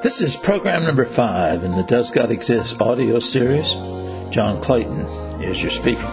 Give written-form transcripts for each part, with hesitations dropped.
This is program number 5 in the Does God Exist audio series. John Clayton is your speaker.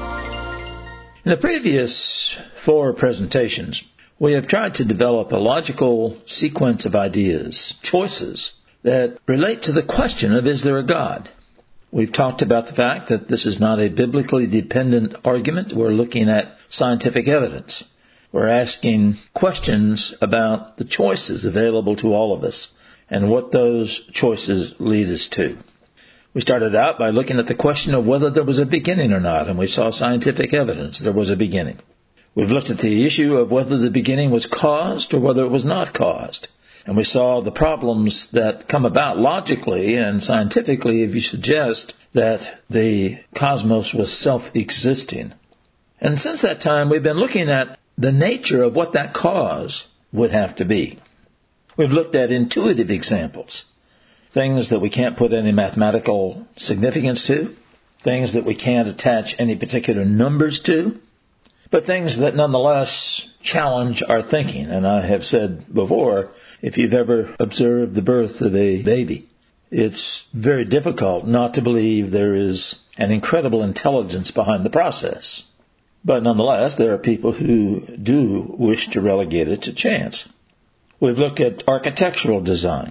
In the previous 4 presentations, we have tried to develop a logical sequence of ideas, choices, that relate to the question of is there a God? We've talked about the fact that this is not a biblically dependent argument. We're looking at scientific evidence. We're asking questions about the choices available to all of us and what those choices lead us to. We started out by looking at the question of whether there was a beginning or not, and we saw scientific evidence there was a beginning. We've looked at the issue of whether the beginning was caused or whether it was not caused. And we saw the problems that come about logically and scientifically if you suggest that the cosmos was self-existing. And since that time, we've been looking at the nature of what that cause would have to be. We've looked at intuitive examples, things that we can't put any mathematical significance to, things that we can't attach any particular numbers to, but things that nonetheless challenge our thinking. And I have said before, if you've ever observed the birth of a baby, it's very difficult not to believe there is an incredible intelligence behind the process. But nonetheless, there are people who do wish to relegate it to chance. We've looked at architectural design,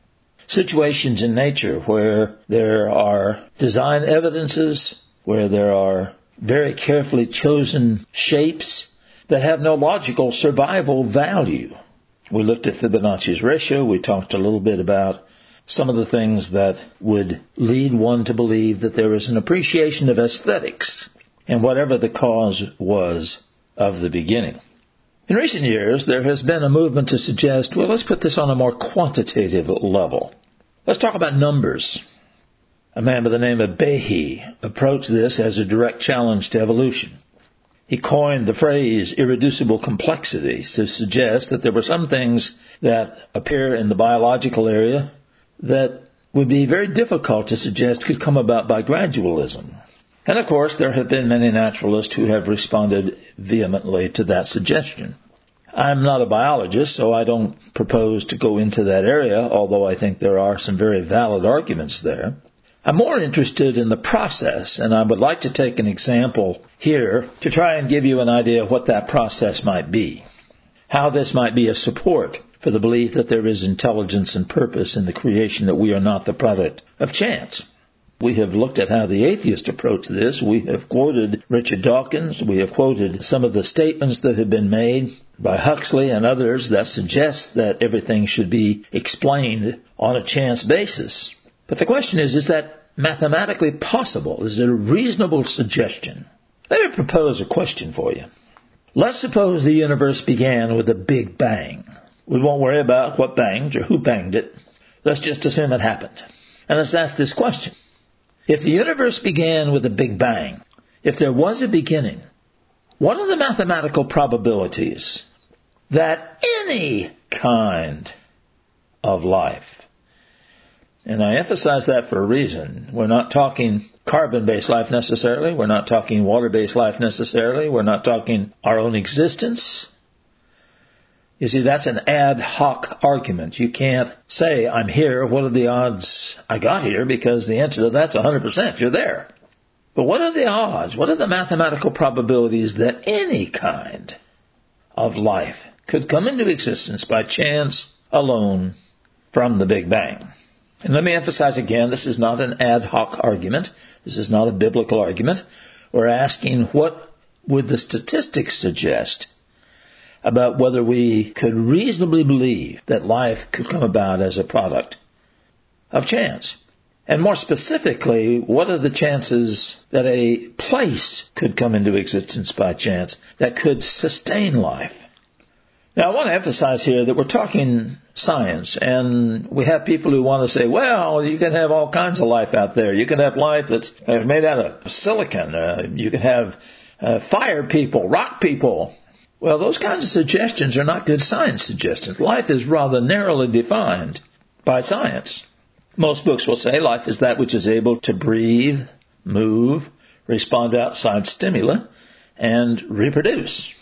situations in nature where there are design evidences, where there are very carefully chosen shapes that have no logical survival value. We looked at Fibonacci's ratio. We talked a little bit about some of the things that would lead one to believe that there is an appreciation of aesthetics and whatever the cause was of the beginning. In recent years, there has been a movement to suggest, well, let's put this on a more quantitative level. Let's talk about numbers. A man by the name of Behe approached this as a direct challenge to evolution. He coined the phrase irreducible complexity to suggest that there were some things that appear in the biological area that would be very difficult to suggest could come about by gradualism. And of course, there have been many naturalists who have responded vehemently to that suggestion. I'm not a biologist, so I don't propose to go into that area, although I think there are some very valid arguments there. I'm more interested in the process, and I would like to take an example here to try and give you an idea of what that process might be, how this might be a support for the belief that there is intelligence and purpose in the creation, that we are not the product of chance. We have looked at how the atheists approach this. We have quoted Richard Dawkins. We have quoted some of the statements that have been made by Huxley and others that suggest that everything should be explained on a chance basis. But the question is that mathematically possible? Is it a reasonable suggestion? Let me propose a question for you. Let's suppose the universe began with a big bang. We won't worry about what banged or who banged it. Let's just assume it happened. And let's ask this question. If the universe began with a big bang, if there was a beginning, what are the mathematical probabilities that any kind of life, and I emphasize that for a reason, we're not talking carbon-based life necessarily, we're not talking water-based life necessarily, we're not talking our own existence. You see, that's an ad hoc argument. You can't say, I'm here, what are the odds I got here? Because the answer to that's 100%, you're there. But what are the odds? What are the mathematical probabilities that any kind of life could come into existence by chance alone from the Big Bang? And let me emphasize again, this is not an ad hoc argument. This is not a biblical argument. We're asking, what would the statistics suggest about whether we could reasonably believe that life could come about as a product of chance? And more specifically, what are the chances that a place could come into existence by chance that could sustain life? Now, I want to emphasize here that we're talking science, and we have people who want to say, well, you can have all kinds of life out there. You can have life that's made out of silicon. You can have fire people, rock people. Well, those kinds of suggestions are not good science suggestions. Life is rather narrowly defined by science. Most books will say life is that which is able to breathe, move, respond to outside stimuli, and reproduce.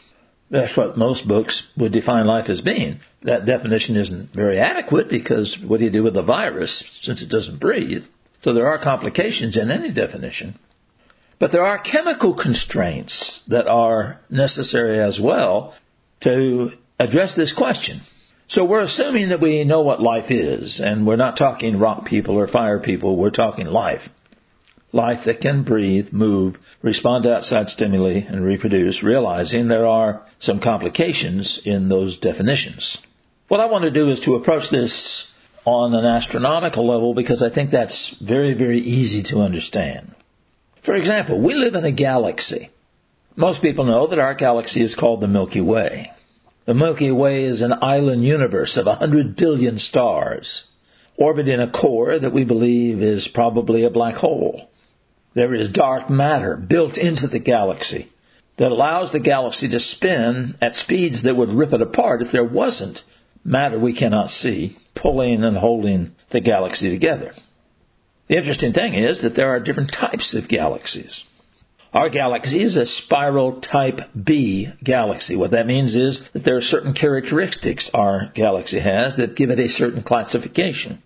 That's what most books would define life as being. That definition isn't very adequate because what do you do with a virus since it doesn't breathe? So there are complications in any definition. But there are chemical constraints that are necessary as well to address this question. So we're assuming that we know what life is, and we're not talking rock people or fire people, we're talking life. Life that can breathe, move, respond to outside stimuli, and reproduce, realizing there are some complications in those definitions. What I want to do is to approach this on an astronomical level because I think that's very, very easy to understand. For example, we live in a galaxy. Most people know that our galaxy is called the Milky Way. The Milky Way is an island universe of 100 billion stars, orbiting a core that we believe is probably a black hole. There is dark matter built into the galaxy that allows the galaxy to spin at speeds that would rip it apart if there wasn't matter we cannot see pulling and holding the galaxy together. The interesting thing is that there are different types of galaxies. Our galaxy is a spiral type B galaxy. What that means is that there are certain characteristics our galaxy has that give it a certain classification.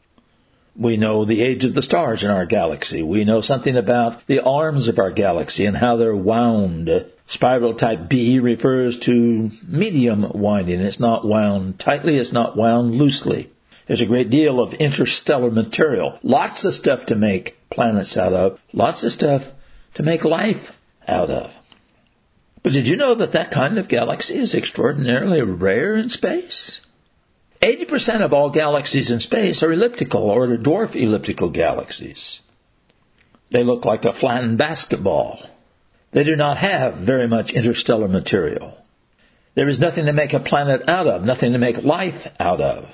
We know the age of the stars in our galaxy. We know something about the arms of our galaxy and how they're wound. Spiral type B refers to medium winding. It's not wound tightly, it's not wound loosely. There's a great deal of interstellar material. Lots of stuff to make planets out of. Lots of stuff to make life out of. But did you know that that kind of galaxy is extraordinarily rare in space? 80% of all galaxies in space are elliptical or dwarf elliptical galaxies. They look like a flattened basketball. They do not have very much interstellar material. There is nothing to make a planet out of, nothing to make life out of.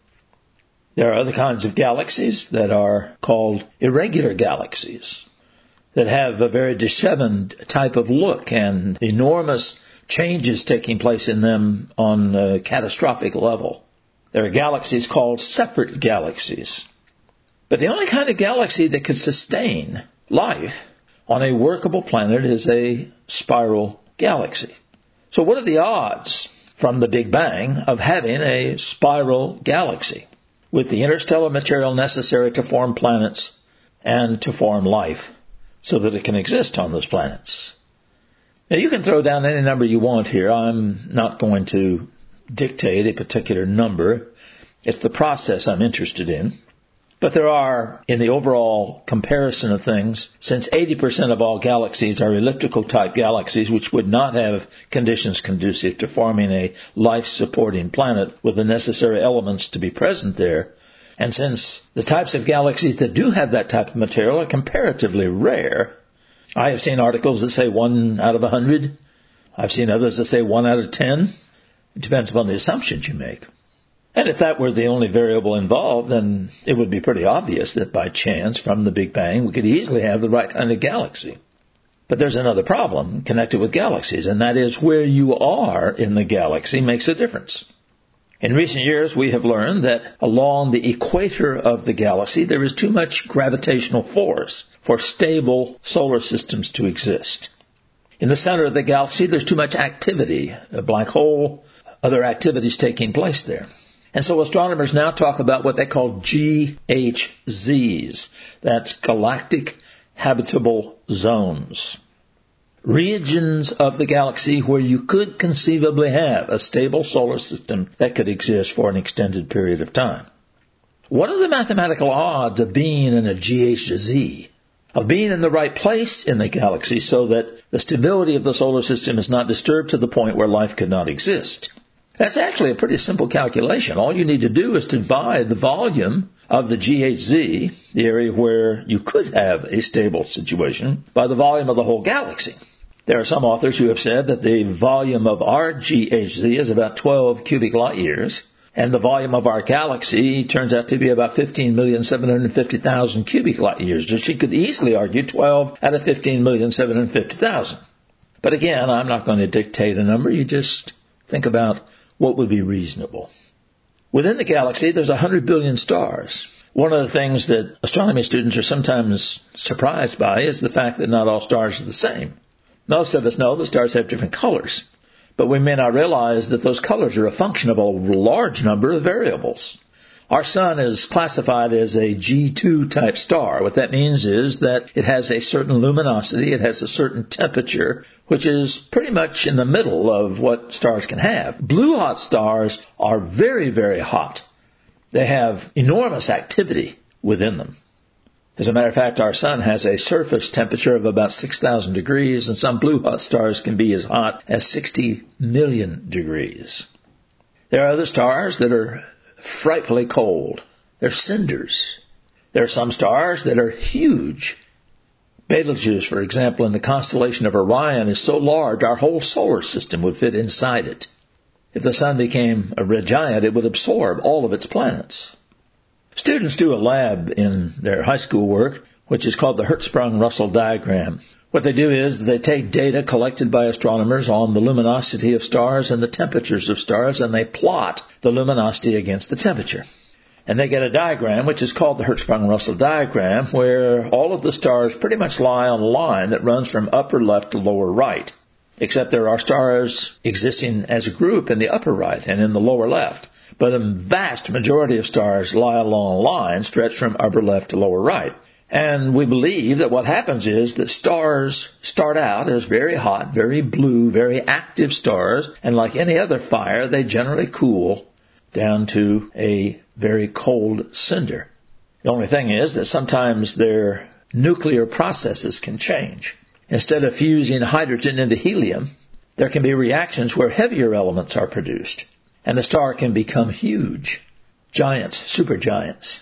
There are other kinds of galaxies that are called irregular galaxies that have a very disheveled type of look and enormous changes taking place in them on a catastrophic level. There are galaxies called separate galaxies. But the only kind of galaxy that could sustain life on a workable planet is a spiral galaxy. So what are the odds from the Big Bang of having a spiral galaxy with the interstellar material necessary to form planets and to form life so that it can exist on those planets? Now you can throw down any number you want here. I'm not going to dictate a particular number. It's the process I'm interested in. But there are, in the overall comparison of things, since 80% of all galaxies are elliptical type galaxies, which would not have conditions conducive to forming a life-supporting planet with the necessary elements to be present there, and since the types of galaxies that do have that type of material are comparatively rare, I have seen articles that say 1 out of 100. I've seen others that say 1 out of 10. It depends upon the assumptions you make. And if that were the only variable involved, then it would be pretty obvious that by chance, from the Big Bang, we could easily have the right kind of galaxy. But there's another problem connected with galaxies, and that is where you are in the galaxy makes a difference. In recent years, we have learned that along the equator of the galaxy, there is too much gravitational force for stable solar systems to exist. In the center of the galaxy, there's too much activity, a black hole, other activities taking place there. And so astronomers now talk about what they call GHZs. That's galactic habitable zones. Regions of the galaxy where you could conceivably have a stable solar system that could exist for an extended period of time. What are the mathematical odds of being in a GHZ? Of being in the right place in the galaxy so that the stability of the solar system is not disturbed to the point where life could not exist? That's actually a pretty simple calculation. All you need to do is divide the volume of the GHZ, the area where you could have a stable situation, by the volume of the whole galaxy. There are some authors who have said that the volume of our GHZ is about 12 cubic light years, and the volume of our galaxy turns out to be about 15,750,000 cubic light years. So she could easily argue 12 out of 15,750,000. But again, I'm not going to dictate a number. You just think about what would be reasonable. Within the galaxy, there's 100 billion stars. One of the things that astronomy students are sometimes surprised by is the fact that not all stars are the same. Most of us know that stars have different colors. but we may not realize that those colors are a function of a large number of variables. Our sun is classified as a G2 type star. What that means is that it has a certain luminosity, it has a certain temperature, which is pretty much in the middle of what stars can have. Blue hot stars are very, very hot. They have enormous activity within them. As a matter of fact, our sun has a surface temperature of about 6,000 degrees, and some blue hot stars can be as hot as 60 million degrees. There are other stars that are frightfully cold. They're cinders. There are some stars that are huge. Betelgeuse, for example, in the constellation of Orion is so large our whole solar system would fit inside it. If the sun became a red giant, it would absorb all of its planets. Students do a lab in their high school work, which is called the Hertzsprung-Russell diagram. What they do is they take data collected by astronomers on the luminosity of stars and the temperatures of stars, and they plot the luminosity against the temperature. And they get a diagram, which is called the Hertzsprung-Russell diagram, where all of the stars pretty much lie on a line that runs from upper left to lower right, except there are stars existing as a group in the upper right and in the lower left. But a vast majority of stars lie along a line stretched from upper left to lower right. And we believe that what happens is that stars start out as very hot, very blue, very active stars, and like any other fire, they generally cool down to a very cold cinder. The only thing is that sometimes their nuclear processes can change. Instead of fusing hydrogen into helium, there can be reactions where heavier elements are produced, and the star can become huge, giants, supergiants.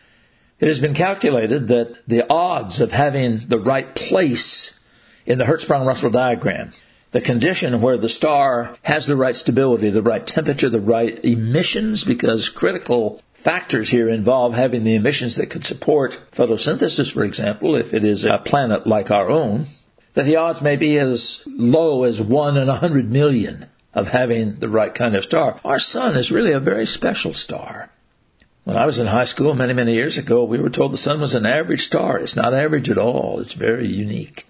It has been calculated that the odds of having the right place in the Hertzsprung-Russell diagram, the condition where the star has the right stability, the right temperature, the right emissions, because critical factors here involve having the emissions that could support photosynthesis, for example, if it is a planet like our own, that the odds may be as low as 1 in 100 million of having the right kind of star. Our sun is really a very special star. When I was in high school many, many years ago, we were told the sun was an average star. It's not average at all. It's very unique.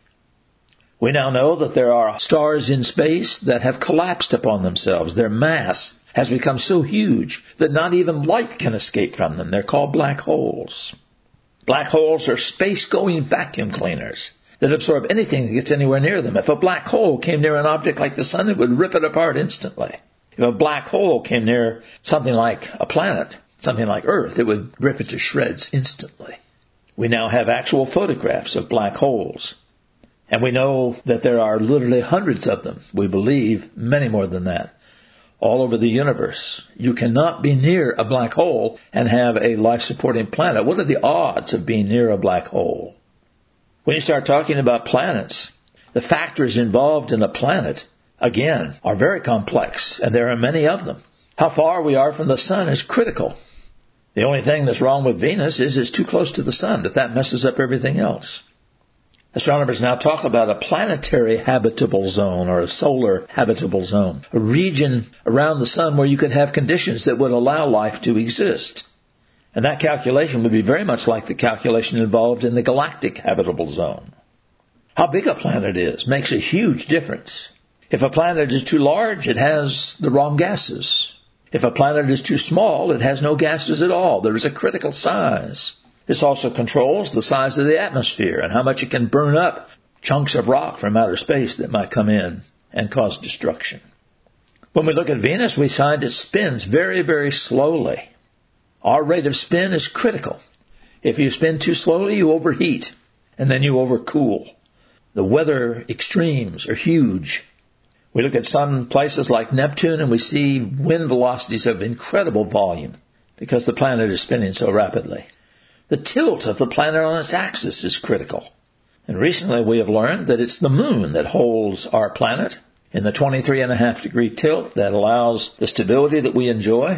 We now know that there are stars in space that have collapsed upon themselves. Their mass has become so huge that not even light can escape from them. They're called black holes. Black holes are space-going vacuum cleaners that absorb anything that gets anywhere near them. If a black hole came near an object like the sun, it would rip it apart instantly. If a black hole came near something like a planet, something like Earth, it would rip it to shreds instantly. We now have actual photographs of black holes. And we know that there are literally hundreds of them. We believe many more than that. All over the universe. You cannot be near a black hole and have a life-supporting planet. What are the odds of being near a black hole? When you start talking about planets, the factors involved in a planet, again, are very complex, and there are many of them. How far we are from the sun is critical. The only thing that's wrong with Venus is it's too close to the sun, but that messes up everything else. Astronomers now talk about a planetary habitable zone or a solar habitable zone, a region around the sun where you could have conditions that would allow life to exist. And that calculation would be very much like the calculation involved in the galactic habitable zone. How big a planet is makes a huge difference. If a planet is too large, it has the wrong gases. If a planet is too small, it has no gases at all. There is a critical size. This also controls the size of the atmosphere and how much it can burn up chunks of rock from outer space that might come in and cause destruction. When we look at Venus, we find it spins very, very slowly. Our rate of spin is critical. If you spin too slowly, you overheat, and then you overcool. The weather extremes are huge. We look at some places like Neptune, and we see wind velocities of incredible volume because the planet is spinning so rapidly. The tilt of the planet on its axis is critical. And recently we have learned that it's the moon that holds our planet in the 23.5 degree tilt that allows the stability that we enjoy.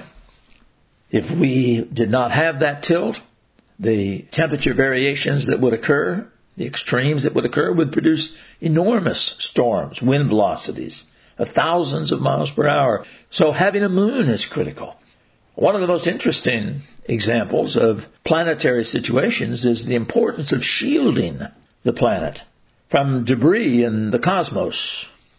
If we did not have that tilt, the temperature variations that would occur, the extremes that would occur, would produce enormous storms, wind velocities of thousands of miles per hour. So having a moon is critical. One of the most interesting examples of planetary situations is the importance of shielding the planet from debris in the cosmos.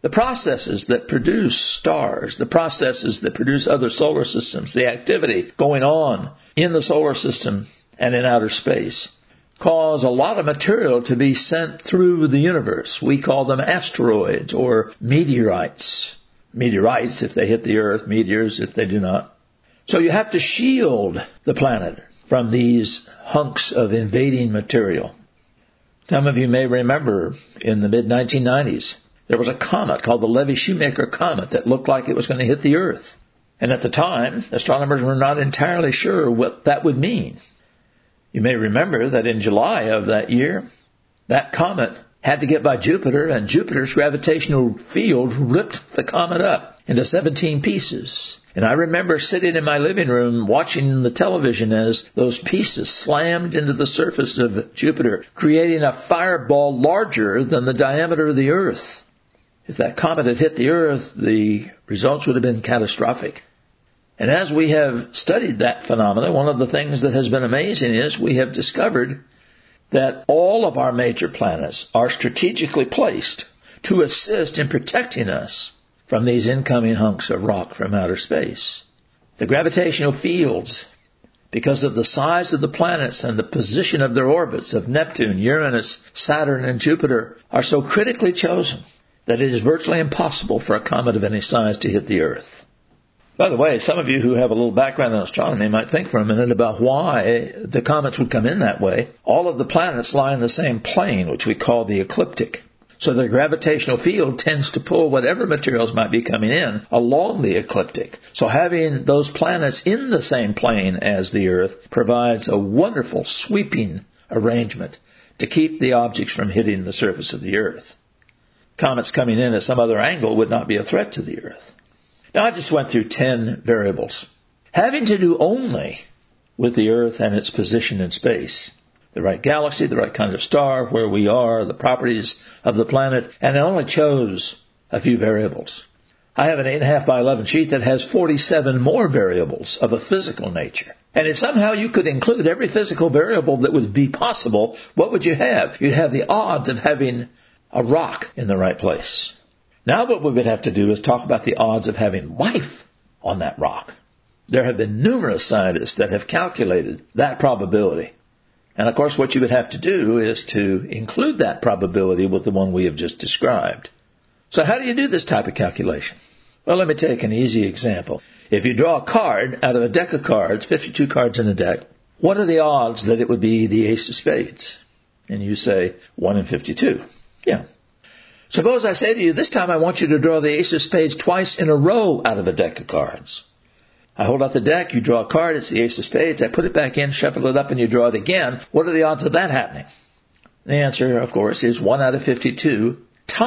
The processes that produce stars, the processes that produce other solar systems, the activity going on in the solar system and in outer space, cause a lot of material to be sent through the universe. We call them asteroids or meteorites. Meteorites if they hit the Earth, meteors if they do not. So you have to shield the planet from these hunks of invading material. Some of you may remember in the mid-1990s, there was a comet called the Levy-Shoemaker comet that looked like it was going to hit the Earth. And at the time, astronomers were not entirely sure what that would mean. You may remember that in July of that year, that comet had to get by Jupiter, and Jupiter's gravitational field ripped the comet up into 17 pieces. And I remember sitting in my living room watching the television as those pieces slammed into the surface of Jupiter, creating a fireball larger than the diameter of the Earth. If that comet had hit the Earth, the results would have been catastrophic. And as we have studied that phenomenon, one of the things that has been amazing is we have discovered that all of our major planets are strategically placed to assist in protecting us from these incoming hunks of rock from outer space. The gravitational fields, because of the size of the planets and the position of their orbits of Neptune, Uranus, Saturn, and Jupiter, are so critically chosen that it is virtually impossible for a comet of any size to hit the Earth. By the way, some of you who have a little background in astronomy might think for a minute about why the comets would come in that way. All of the planets lie in the same plane, which we call the ecliptic. So the gravitational field tends to pull whatever materials might be coming in along the ecliptic. So having those planets in the same plane as the Earth provides a wonderful sweeping arrangement to keep the objects from hitting the surface of the Earth. Comets coming in at some other angle would not be a threat to the Earth. Now, I just went through 10 variables having to do only with the Earth and its position in space. The right galaxy, the right kind of star, where we are, the properties of the planet, and I only chose a few variables. I have an 8.5 by 11 sheet that has 47 more variables of a physical nature. And if somehow you could include every physical variable that would be possible, what would you have? You'd have the odds of having a rock in the right place. Now what we would have to do is talk about the odds of having life on that rock. There have been numerous scientists that have calculated that probability. And of course what you would have to do is to include that probability with the one we have just described. So how do you do this type of calculation? Well, let me take an easy example. If you draw a card out of a deck of cards, 52 cards in a deck, what are the odds that it would be the ace of spades? And you say 1 in 52. Yeah. Suppose I say to you, this time I want you to draw the ace of spades twice in a row out of a deck of cards. I hold out the deck, you draw a card, it's the ace of spades, I put it back in, shuffle it up, and you draw it again. What are the odds of that happening? The answer, of course, is 1 out of 52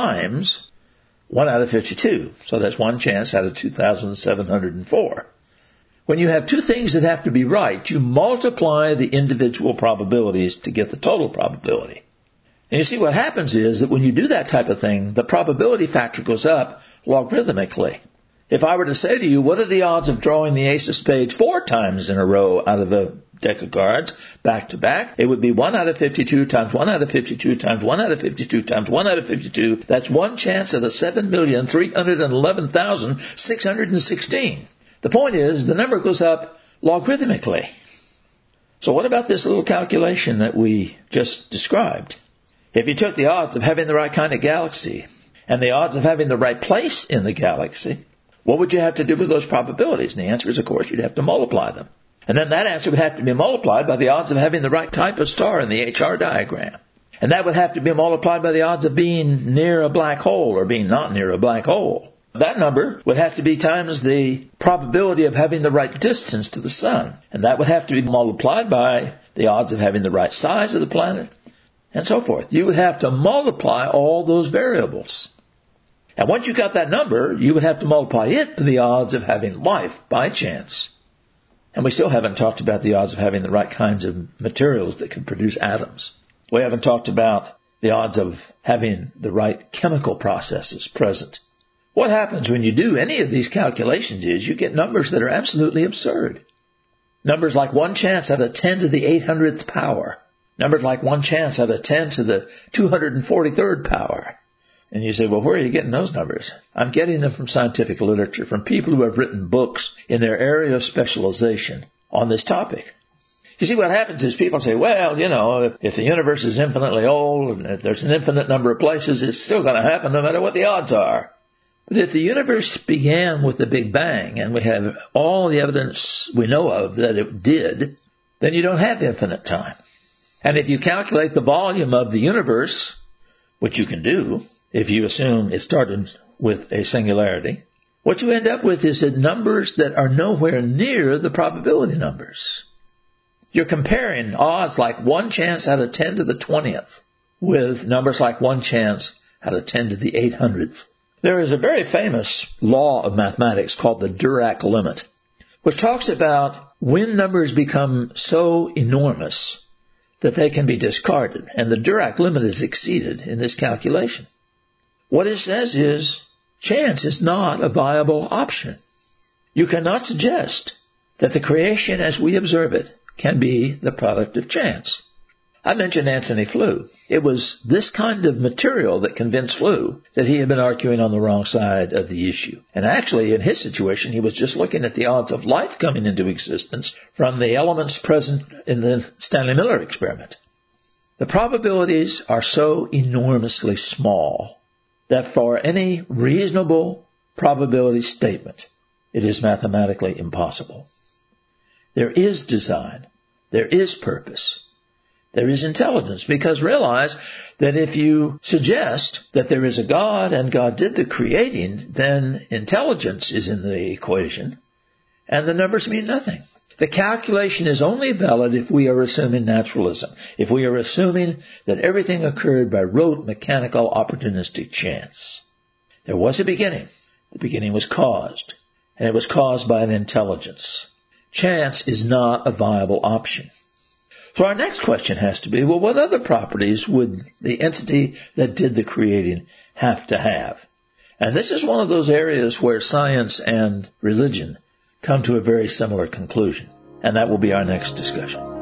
times 1 out of 52. So that's one chance out of 2,704. When you have two things that have to be right, you multiply the individual probabilities to get the total probability. And you see what happens is that when you do that type of thing, the probability factor goes up logarithmically. If I were to say to you, what are the odds of drawing the ace of spades 4 times in a row out of a deck of cards, back to back, it would be 1 out of 52 times 1 out of 52 times 1 out of 52 times 1 out of 52. That's one chance out of 7,311,616. The point is, the number goes up logarithmically. So what about this little calculation that we just described? If you took the odds of having the right kind of galaxy and the odds of having the right place in the galaxy, what would you have to do with those probabilities? And the answer is, of course, you'd have to multiply them. And then that answer would have to be multiplied by the odds of having the right type of star in the HR diagram. And that would have to be multiplied by the odds of being near a black hole or being not near a black hole. That number would have to be times the probability of having the right distance to the sun. And that would have to be multiplied by the odds of having the right size of the planet, and so forth. You would have to multiply all those variables. And once you got that number, you would have to multiply it by the odds of having life by chance. And we still haven't talked about the odds of having the right kinds of materials that can produce atoms. We haven't talked about the odds of having the right chemical processes present. What happens when you do any of these calculations is you get numbers that are absolutely absurd. Numbers like 1 chance out of 10 to the 800th power. Numbers like 1 chance out of 10 to the 243rd power. And you say, well, where are you getting those numbers? I'm getting them from scientific literature, from people who have written books in their area of specialization on this topic. You see, what happens is people say, well, if the universe is infinitely old and if there's an infinite number of places, it's still going to happen no matter what the odds are. But if the universe began with the Big Bang and we have all the evidence we know of that it did, then you don't have infinite time. And if you calculate the volume of the universe, which you can do if you assume it started with a singularity, what you end up with is numbers that are nowhere near the probability numbers. You're comparing odds like 1 chance out of 10 to the 20th with numbers like 1 chance out of 10 to the 800th. There is a very famous law of mathematics called the Dirac limit, which talks about when numbers become so enormous that they can be discarded. And the Dirac limit is exceeded in this calculation. What it says is chance is not a viable option. You cannot suggest that the creation as we observe it can be the product of chance. I mentioned Antony Flew. It was this kind of material that convinced Flew that he had been arguing on the wrong side of the issue. And actually, in his situation, he was just looking at the odds of life coming into existence from the elements present in the Stanley Miller experiment. The probabilities are so enormously small that for any reasonable probability statement, it is mathematically impossible. There is design. There is purpose. There is intelligence, because realize that if you suggest that there is a God and God did the creating, then intelligence is in the equation and the numbers mean nothing. The calculation is only valid if we are assuming naturalism, if we are assuming that everything occurred by rote, mechanical, opportunistic chance. There was a beginning. The beginning was caused, and it was caused by an intelligence. Chance is not a viable option. So our next question has to be, well, what other properties would the entity that did the creating have to have? And this is one of those areas where science and religion come to a very similar conclusion. And that will be our next discussion.